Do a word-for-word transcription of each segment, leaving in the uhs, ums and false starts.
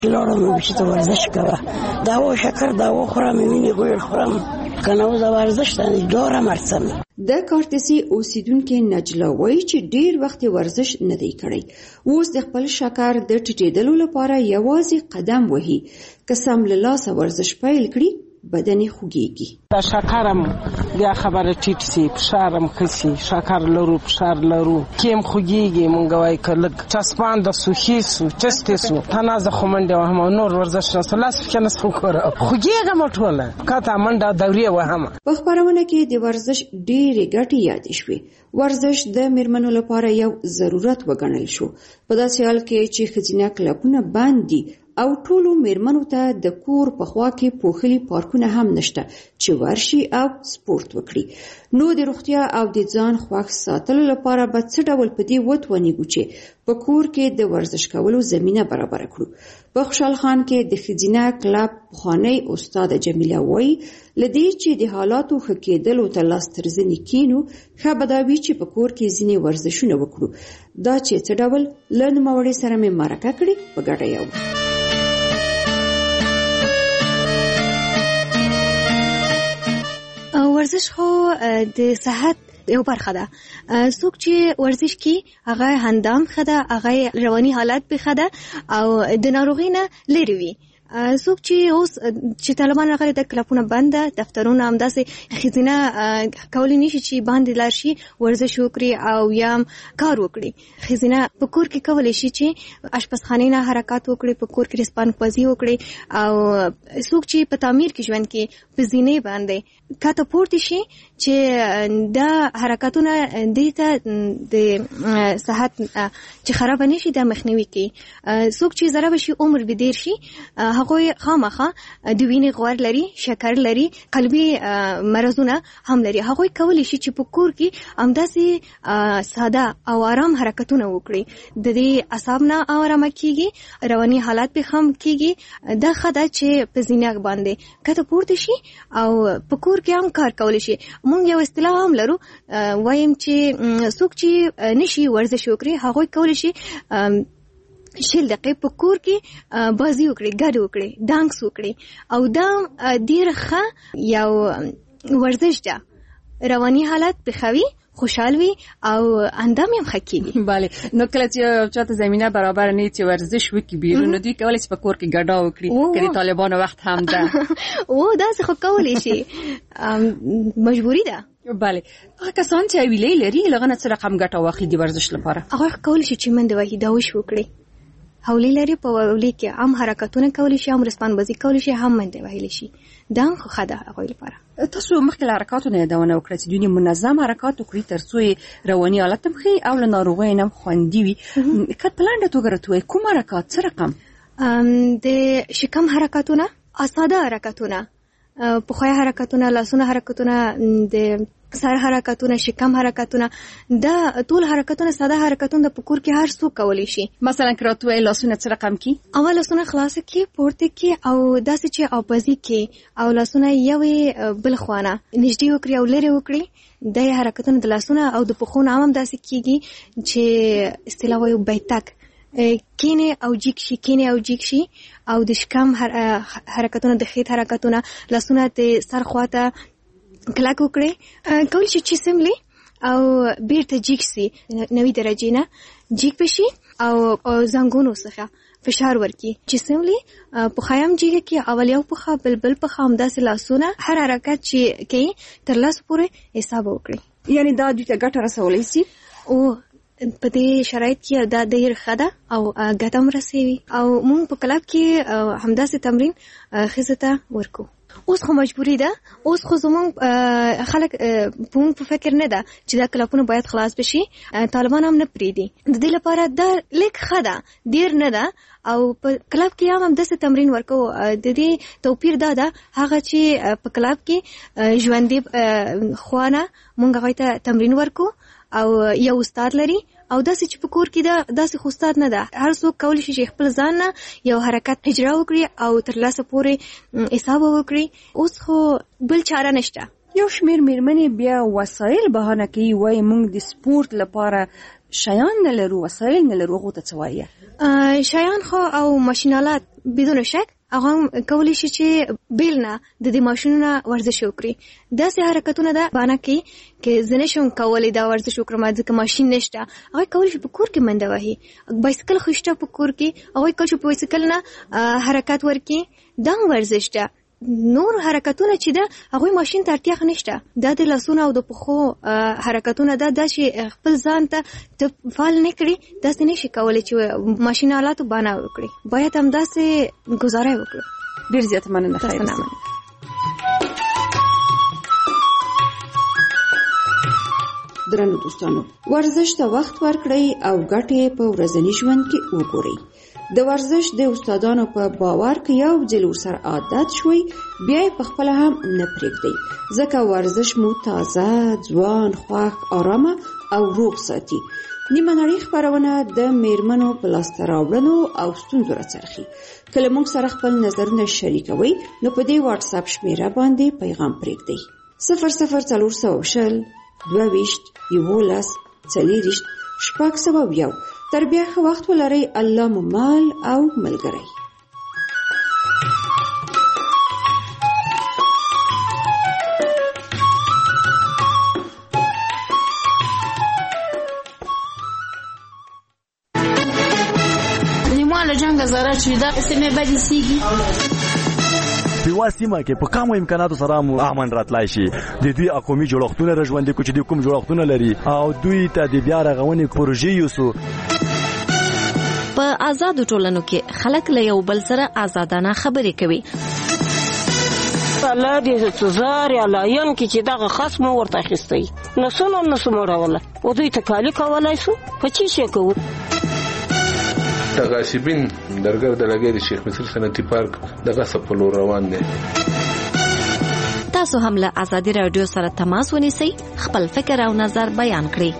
لاړم چې ته ورزش کوه، دوا شکر دوا خورم، وینې غوړ خورم، کنه اوس ورزش ته دوره مرسم. د کارتسي اوسیدونکو نجلا وایي چې ډیر وخت ورزش نه دی کړی، اوس د خپل شکر د ټیټېدلو لپاره یوازې قدم وهي. که سم له لاسه ورزش پیل کړي بدن خوږیږي. دا شکرم بیا خبره ټیټ سي، فشارم خسي، شکر لرو فشار لرو، کیم خوږیږي. مونږ وای کله چسپان د سوخي سو چسته سو تنازه خمنده وهم نور ورزش نه لاس کنه سو کړه خوږیږه مټوله کاته منډه دوري وهم. په خبرونه کې د ورزش ډېرې ګټې یاد شوې. ورزش د میرمنو لپاره یو ضرورت وګڼل شو په داسې حال کې چې ښځینه کلبونه بند دي او ټولو میرمنو ته د کور په خوا کې پوښلي پارکونه هم نشته چې ورشي او سپورت وکړي. نو د روغتیا او د ځان خوښ ساتلو لپاره به څه ډول په دې وتوانیږو چې په کور کې د ورزش کولو زمینه برابر کړو. په خوشحال خان کې د ښځینه کلب پخوانۍ استاد جمیله وایي لدې چې د حالاتو ښه کېدلو ته لاس تر زنې کینو، ښه به دا وي چې په کور کې ځینې ورزشونه وکړو. دا چې څه ډول له نوموړې سره مې مرکه کړې په ګډه یو ورزش خو د صحت یو برخه ده. څوک چې ورزش کوي هغه هندام ښه ده، هغه رواني حالت به ښه ده او د ناروغۍ نه لرې وي. څوک چې اوس چې طالبان راغلي د کلبونه بند ده، دفترونه همداسې ښځینه کولی نشي چې باندې لاړ شي ورزش وکړي او یا کار وکړي. ښځینه په کور کې کولی شي چې اشپزخانې نه حرکات وکړي، په کور کې رسپانپزي وکړي او څوک چې په تعمیر کې ژوند کوي په زینې باندې کاته پورته شي چې دا حرکاتونه دې ته د صحت چې خراب نشي د مخنیوي کوي. څوک چې ضرب شي عمر به ډیر شي هغه خامخا د وینې غوړ لري، شکر لري، قلبي مرزونه هم لري. هغه کولی شي چې په کور کې همداسې ساده او آرام حرکتونه وکړي. د دې اعصاب نه آرام کیږي، رواني حالات به هم کیږي. دا خدای چې په زینه باندې کته پورته شي او په کور کې هم کار کولی شي. مونږ یو اصطلاح هم لرو، وایم چې څوک چې نشي ورزش وکړي هغه کولی شي شل دقیقې په کور کې بازی وکړي، ګډ وکړي، ډانس وکړي او دا ډیر ښه یو ورزش ده. رواني حالت بخوي، خوشحال وي او اندام هم ښه کیږي. بله، نو کله چې چاته زمینه برابر نه چې ورزش وکړي بیرون، نو دوی کولی شي په کور کې ګډا وکړي که د طالبانو وخت هم ده. او داسې خو کولی شي، مجبوري ده. بله، هغه کسان چې حویلې لري له هغه نه څه رقم ګټه واخلي د ورزش لپاره؟ هغه کولی شي چې منډه وهي، دوش وکړي. حولی لري په حولی کې هم حرکتونه کولی شي، هم رسپانبازي کولی شي، هم منډه وهلی شي. دا هم ښه ده هغوی لپاره. تاسو مخکې له حرکاتو نه یادونه وکړه چې دوی منظم حرکات وکړي تر څو یې رواني حالت هم ښه او له ناروغیو نه هم خوندي وي. که په لنډه توګه راته ووایي کوم حرکات څه رقم؟ د شکم حرکتونه، ساده حرکتونه، پخوای حرکتونه، لاسونه حرکتونه، د سر حرکتونه، شکم حرکتونه، دا ټول حرکتونه ساده حرکتونه په کور کې هر څوک کولی شي. مثلا که راته ووایي لاسونه څه رقم کی؟ اول لاسونه خلاصه کی، پورته کی او داسې چې اوبازي کی او لاسونه یوې بل خوانه نږدې وکړي او لرې وکړي. دا حرکتونه د لاسونه او د پښو نه هم داسې کیږي چې اصطلاح وایي بیتک، کینه او جیک شي، کینه او جیک شي. او د شکم حرکتونه، د خیط حرکتونه، لاسونه د سر خواته کلک وکړي، کولی شي چې سملی او بیرته جیک سي، نوي درجې نه جیک بشي او زنګونو څخه فشار ورکي چې سملی په خیام جیګه کې اول یو پخه بل بل پخه همداسې لاسونه هر حرکت چې کوي تر لاس پورې حساب وکړي. یعنی دا دوی ته ګټه رسولی سي او په دې شرایط کې دا ډېر ښه ده او ګټه هم رسوي. او موږ په کلب کې همداسې تمرین ښځو ته ورکو. اوس خو مجبوري ده، اوس خو زمونږ خلک په په فکر نه ده چې دا کلبونه باید خلاص بشي. طالبان هم نه پریدي. د دې لپاره دا لیک ښه ده، ډېر نه ده. او په کلب کې هم همداسې تمرین ورکو. د دې توپیر دا ده هغه چې په کلب کې ژوندي خوانه مونږ هغوی ته تمرین ورکو او یو استاد لري او داسې چې په کور کې ده داسې خو استاد نه ده. هر څوک کولی شي چې خپل ځان نه یو حرکت اجرا وکړي او تر لاسه پورې حساب وکړي. اوس خو بل چاره نشته. یو شمیر میرمنې بیا وسایل بهانه کوي، وایي موږ د سپورت لپاره شیان نه لرو وسایل نه لرو غوته څه وایي شیان خو او ماشینالات بدون شک هغه کولی شي چې بیل نه د دې ماشینونو ورزش وکړي. داسې حرکتونه ده بانه کې چې زه نشم کولی دا ورزش وکړم ځکه ماشین نشته. هغه کولی شي په کور کې منډه وهي، بایسکل خو شته په کور کې، هغه کولی شي په بایسکل نه حرکت ورکړي، دا ورزش ده. نور حرکتونه چې ده هغه ماشین ته اړتیا نشته، دا د لاسونو او د پښو حرکتونه ده دا چې خپل ځان ته ته فعال نه کړي، داسې نشي کولی چې ماشین آلاتو بانه وکړي. باید هم داسې گزاره وکړو. ډېر زیات مننه. خیر درنو دوستانو، ورزش ته وخت ورکړئ او ګټې په ورځني ژوند کې وګورئ. د ورزش د استادانو په باور کې یو ځل ورسره عادت شوي بیا یې په خپله هم نه پرېږدئ، ځکه ورزش مو تازه، ځوان، خوښ، آرامه او روغ ساتي. نیمه نړۍ خپرونه د میرمنو په لاسته راوړنو او ستونزو راڅرخي. که له موږ سره خپل نظرونه شریکوئ نو په دې واتس اپ شمیره باندې پیغام پرېږدئ: صفر صفر څلور سوه شل دوه ویشت یولس څلېرویشت شپږ سوه یو. تر بیا ښه وخت ولرئ. الله مو مال او ملګری. نیمه جنگ زاره چې دا سمې بدې سیږي په واسطه کې په کومو امکاناتو سره مو امن راتلای شي. د دوی اقومي جوړښتونه رژوندې کو چې د کوم جوړښتونه لري او دوی ته د بیا رغونې پروژې یوسو. په آزادو ټولنو کې خلک له یو بل سره آزادانه خبرې کوي. الله دې تزار یا لاین کې چې دغه خاص مو ورته اخیستی نسونه نسمو راوله او دوی تکالی کولای شو په چی شي کوو. تغاسبین درګر د لګې د شیخ مصر صنعتي پارک دغه سپلو روان دي. تاسو هم له ازادي رادیو سره تماس ونیسئ، خپل فکر او نظر بیان کړئ.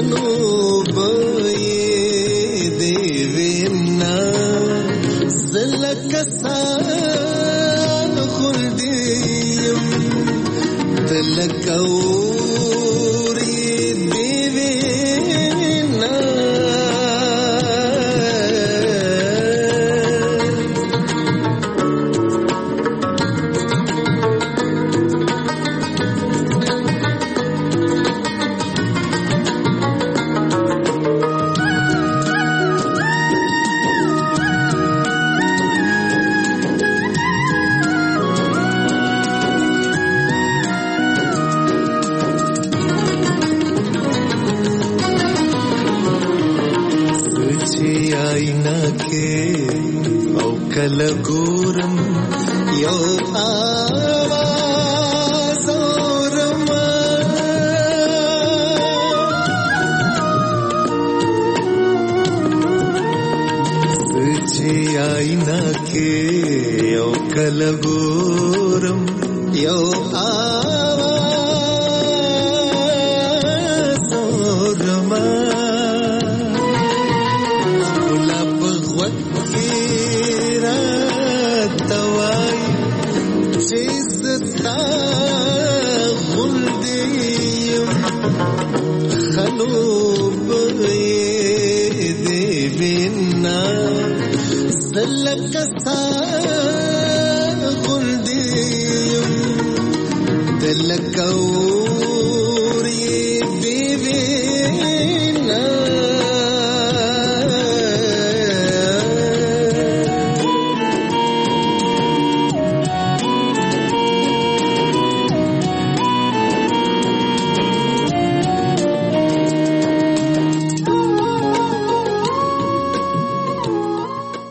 Go